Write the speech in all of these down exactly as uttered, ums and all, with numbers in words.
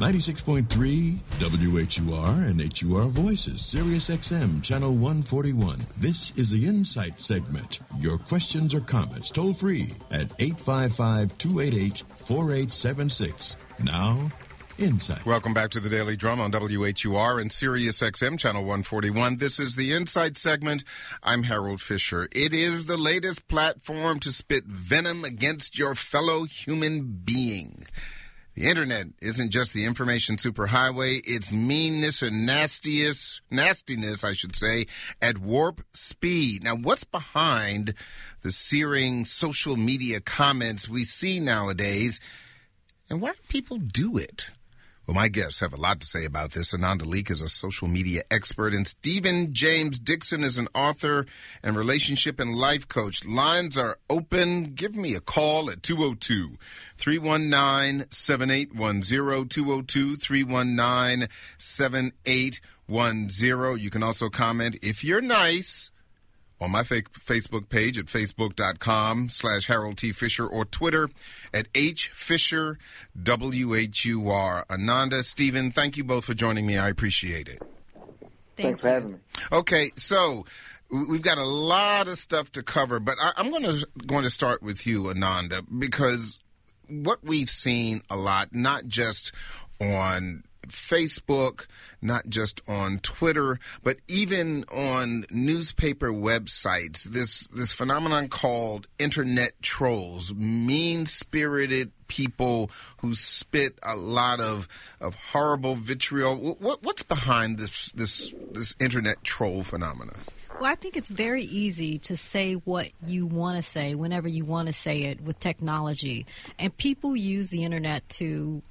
ninety-six point three W H U R and H U R Voices, Sirius X M, Channel one forty-one. This is the Insight segment. Your questions or comments toll free at eight five five, two eight eight, four eight seven six. Now, Insight. Welcome back to the Daily Drum on W H U R and Sirius X M, Channel one forty-one. This is the Insight segment. I'm Harold Fisher. It is the latest platform to spit venom against your fellow human being. The internet isn't just the information superhighway. It's meanness and nastiness, nastiness, I should say, at warp speed. Now, what's behind the searing social media comments we see nowadays, and why do people do it? Well, my guests have a lot to say about this. Ananda Leek is a social media expert, and Stephen James Dixon is an author and relationship and life coach. Lines are open. Give me a call at two oh two, three one nine, seven eight one zero, two oh two, three one nine, seven eight one zero. You can also comment, if you're nice, on my fa- Facebook page at facebook.com slash Harold T. Fisher, or Twitter at H. Fisher W H U R. Ananda, Stephen, thank you both for joining me. I appreciate it. Thank Thanks you. for having me. Okay, so we've got a lot of stuff to cover, but I, I'm going to going to start with you, Ananda, because what we've seen a lot, not just on Facebook, not just on Twitter, but even on newspaper websites, this this phenomenon called internet trolls, mean-spirited people who spit a lot of of horrible vitriol. What, what's behind this this this internet troll phenomenon? Well, I think it's very easy to say what you want to say whenever you want to say it with technology, and people use the internet to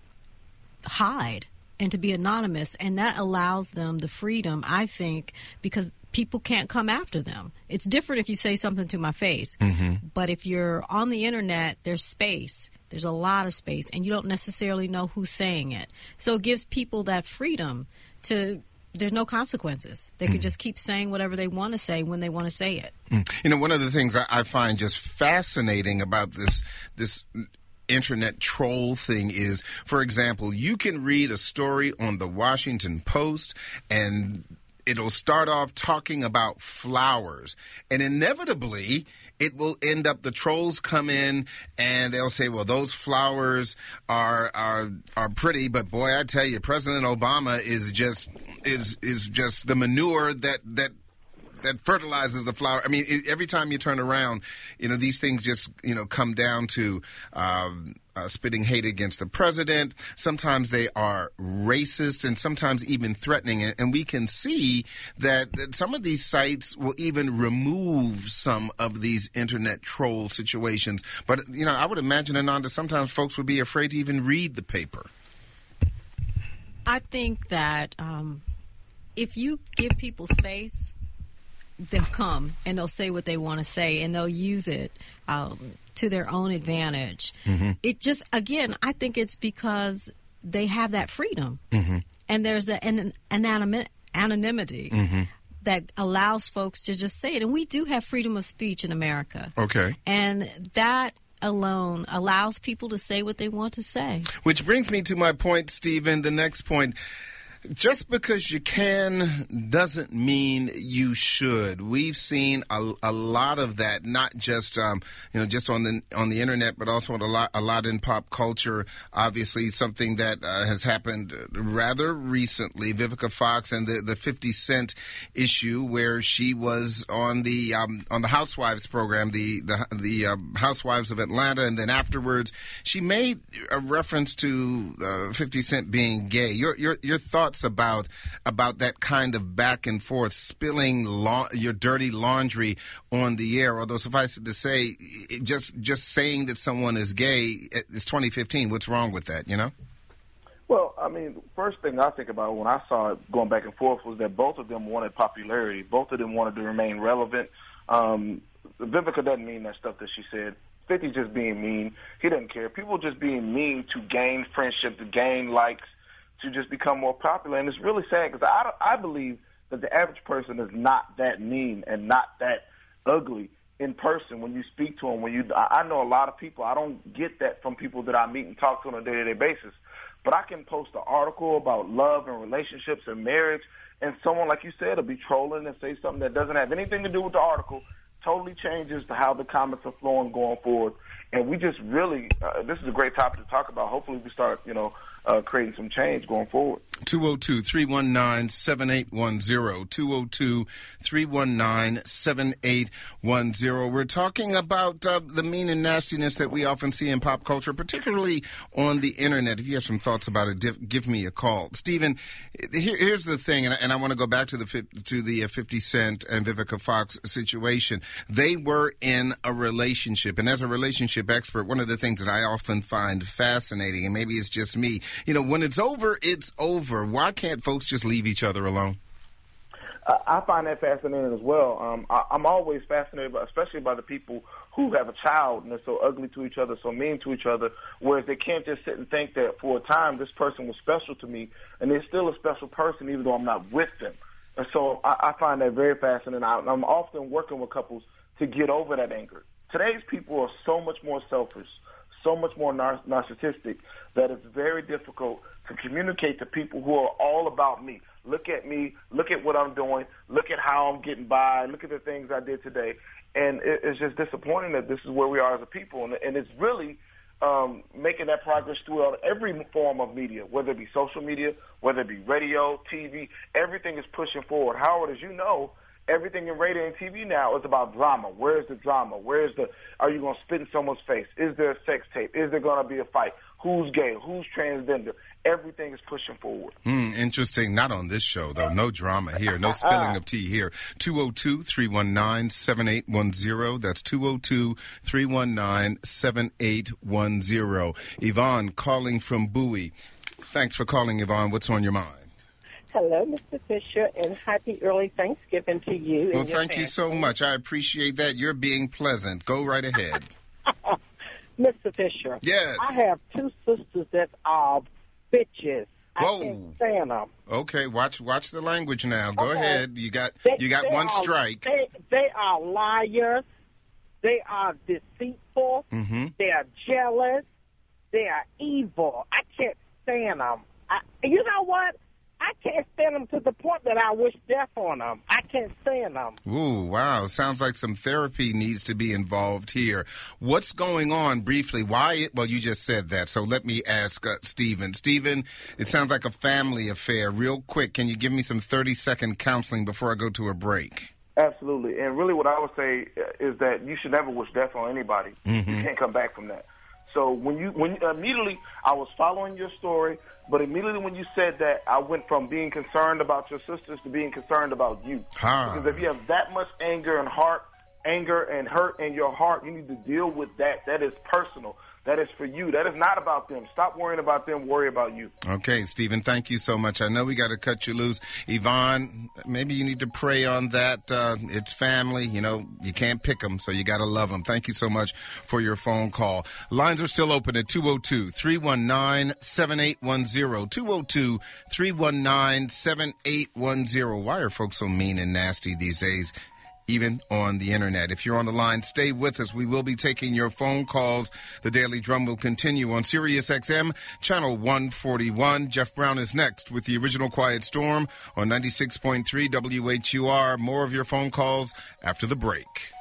hide and to be anonymous, and that allows them the freedom, I think, because people can't come after them. It's different if you say something to my face, mm-hmm. but if you're on the internet, there's space. There's a lot of space, and you don't necessarily know who's saying it. So it gives people that freedom to, there's no consequences. They mm-hmm. could just keep saying whatever they want to say when they want to say it. Mm-hmm. You know, one of the things I, I find just fascinating about this this internet troll thing is, for example, you can read a story on the Washington Post and it'll start off talking about flowers, and inevitably it will end up, the trolls come in and they'll say, well, those flowers are are are pretty, but boy, I tell you, President Obama is just is is just the manure that that that fertilizes the flower. I mean, it, every time you turn around, you know, these things just, you know, come down to um, uh, spitting hate against the president. Sometimes they are racist and sometimes even threatening. And, and we can see that, that some of these sites will even remove some of these internet troll situations. But, you know, I would imagine, Ananda, sometimes folks would be afraid to even read the paper. I think that um, if you give people space, they'll come and they'll say what they want to say, and they'll use it um, to their own advantage. Mm-hmm. It just, again, I think it's because they have that freedom. Mm-hmm. And there's the, an, an anonymity mm-hmm. that allows folks to just say it. And we do have freedom of speech in America. Okay. And that alone allows people to say what they want to say. Which brings me to my point, Stephen, the next point. Just because you can doesn't mean you should. We've seen a, a lot of that, not just um, you know, just on the on the internet, but also a lot a lot in pop culture. Obviously, something that uh, has happened rather recently. Vivica Fox and the, the fifty Cent issue, where she was on the um, on the Housewives program, the the the uh, Housewives of Atlanta, and then afterwards she made a reference to uh, fifty Cent being gay. Your your your thoughts about about that kind of back and forth, spilling la- your dirty laundry on the air? Although suffice it to say, it just just saying that someone is gay, it's twenty fifteen. What's wrong with that, you know? Well, I mean, first thing I think about when I saw it going back and forth was that both of them wanted popularity. Both of them wanted to remain relevant. Um, Vivica doesn't mean that stuff that she said. fifty's just being mean. He doesn't care. People just being mean to gain friendship, to gain likes, to just become more popular. And it's really sad because I, I believe that the average person is not that mean and not that ugly. in person, when you speak to them, when you, I know a lot of people, I don't get that from people that I meet and talk to on a day-to-day basis, but I can post an article about love and relationships and marriage, and someone, like you said, will be trolling and say something that doesn't have anything to do with the article, totally changes to how the comments are flowing going forward. And we just really, uh, this is a great topic to talk about. Hopefully we start, you know, uh, creating some change going forward. two oh two, three one nine, seven eight one zero, two oh two, three one nine, seven eight one zero. We're talking about uh, the mean and nastiness that we often see in pop culture, particularly on the internet. If you have some thoughts about it, div- give me a call. Stephen, here, here's the thing, and, and I want to go back to the to the uh, fifty Cent and Vivica Fox situation. They were in a relationship, and as a relationship expert, one of the things that I often find fascinating, and maybe it's just me, you know, when it's over, it's over. Why can't folks just leave each other alone? Uh, I find that fascinating as well. Um, I, I'm always fascinated, by, especially by the people who have a child and they're so ugly to each other, so mean to each other, whereas they can't just sit and think that for a time this person was special to me, and they're still a special person even though I'm not with them. And so I, I find that very fascinating. I, I'm often working with couples to get over that anger. Today's people are so much more selfish, so much more nar- narcissistic, that it's very difficult to communicate to people who are all about me. Look at me, look at what I'm doing, look at how I'm getting by, look at the things I did today. And it, it's just disappointing that this is where we are as a people. And, and it's really um, making that progress throughout every form of media, whether it be social media, whether it be radio, T V, everything is pushing forward. Howard, as you know, everything in radio and T V now is about drama. Where's the drama? Where's the, are you going to spit in someone's face? Is there a sex tape? Is there going to be a fight? Who's gay? Who's transgender? Everything is pushing forward. Mm, interesting. Not on this show, though. No drama here. No spilling of tea here. two oh two, three one nine, seven eight one zero. That's two oh two, three one nine, seven eight one zero. Yvonne calling from Bowie. Thanks for calling, Yvonne. What's on your mind? Hello, Mister Fisher, and happy early Thanksgiving to you. Well, and your thank you so much. I appreciate that. You're being pleasant. Go right ahead. Mister Fisher. Yes. I have two sisters that are bitches. Whoa. I can't stand them. Okay, watch watch the language now. Go Okay. ahead. You got They, you got they one are, strike. They, they are liars. They are deceitful. Mm-hmm. They are jealous. They are evil. I can't stand them. I, you know what? I can't stand them to the point that I wish death on them. I can't stand them. Ooh, wow. Sounds like some therapy needs to be involved here. What's going on briefly? Why? It, well, you just said that, so let me ask uh, Stephen. Stephen, it sounds like a family affair. Real quick, can you give me some thirty-second counseling before I go to a break? Absolutely. And really what I would say is that you should never wish death on anybody. Mm-hmm. You can't come back from that. So when you, when immediately I was following your story, but immediately when you said that, I went from being concerned about your sisters to being concerned about you. Huh. Because if you have that much anger and heart, anger and hurt in your heart, you need to deal with that. That is personal. That is for you. That is not about them. Stop worrying about them. Worry about you. Okay, Stephen, thank you so much. I know we got to cut you loose. Yvonne, maybe you need to pray on that. Uh, it's family. You know, you can't pick them, so you got to love them. Thank you so much for your phone call. Lines are still open at two oh two, three one nine, seven eight one zero. two oh two, three one nine, seven eight one zero. Why are folks so mean and nasty these days? Even on the internet. If you're on the line, stay with us. We will be taking your phone calls. The Daily Drum will continue on Sirius X M, channel one forty-one. Jeff Brown is next with the original Quiet Storm on ninety-six point three W H U R. More of your phone calls after the break.